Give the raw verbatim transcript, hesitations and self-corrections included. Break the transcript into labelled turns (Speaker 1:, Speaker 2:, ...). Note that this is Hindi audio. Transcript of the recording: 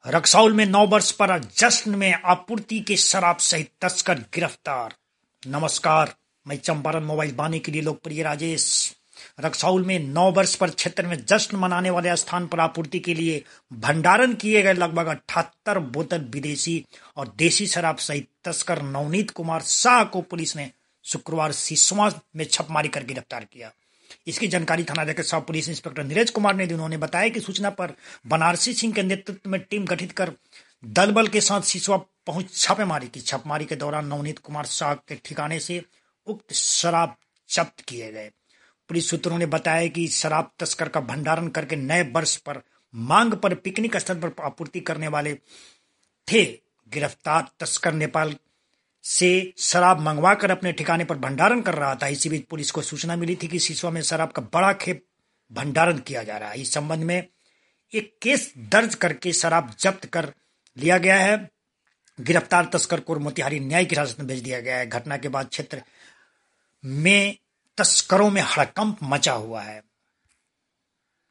Speaker 1: रक्सौल में नौ वर्ष पर जश्न में आपूर्ति के शराब सहित तस्कर गिरफ्तार। नमस्कार, मैं चंपारण मोबाइल बानी के लिए लोकप्रिय राजेश। रक्सौल में नौ वर्ष पर क्षेत्र में जश्न मनाने वाले स्थान पर आपूर्ति के लिए भंडारण किए गए लगभग अठहत्तर बोतल विदेशी और देसी शराब सहित तस्कर नवनीत कुमार शाह को पुलिस ने शुक्रवार सिसवा में छापेमारी कर गिरफ्तार किया। इसकी जानकारी थानाध्यक्ष सह पुलिस इंस्पेक्टर नीरज कुमार ने दी। उन्होंने बताया कि सूचना पर बनारसी सिंह के नेतृत्व में टीम गठित कर दल बल के साथ सिसवा पहुंच छापेमारी की। छापेमारी के दौरान नवनीत कुमार शाह के ठिकाने से उक्त शराब जब्त किए गए। पुलिस सूत्रों ने बताया कि शराब तस्कर का भंडारण करके नए वर्ष पर मांग पर पिकनिक स्थल पर आपूर्ति करने वाले थे। गिरफ्तार तस्कर नेपाल से शराब मंगवाकर अपने ठिकाने पर भंडारण कर रहा था। इसी बीच पुलिस को सूचना मिली थी कि सिसवा में शराब का बड़ा खेप भंडारण किया जा रहा है। इस संबंध में एक केस दर्ज करके शराब जब्त कर लिया गया है। गिरफ्तार तस्कर को मोतिहारी न्यायिक हिरासत में भेज दिया गया है। घटना के बाद क्षेत्र में तस्करों में हड़कंप मचा हुआ है।